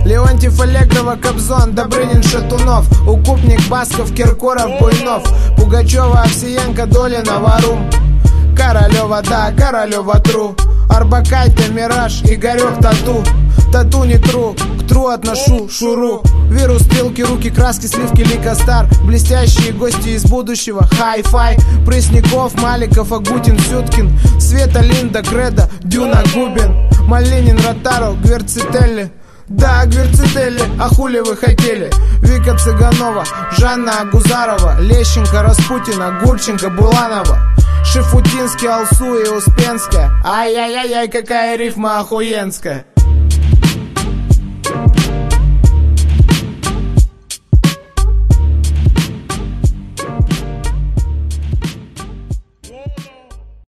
Леонтьев, Аллегрова, Кобзон, Добрынин, Шатунов, Укупник, Басков, Киркоров, Буйнов, Пугачева, Овсиенко, Долина, Варум, Королева, да, Королева, тру, Арбакайте, Мираж, Игорек, Тату. Тату не тру, к тру отношу Шуру. Вирус, пилки, руки, краски, сливки, Ликостар. Блестящие гости из будущего, хай-фай. Пресняков, Маликов, Агутин, Сюткин, Света, Линда, Кредо, Дюна, Губин, Малинин, Ротару, Гверцителли. Да, Гверцителли, а хули вы хотели? Вика Цыганова, Жанна Агузарова, Лещенко, Распутина, Гурченко, Буланова, Шифутинский, Алсу и Успенская. Ай-яй-яй-яй, какая рифма охуенская.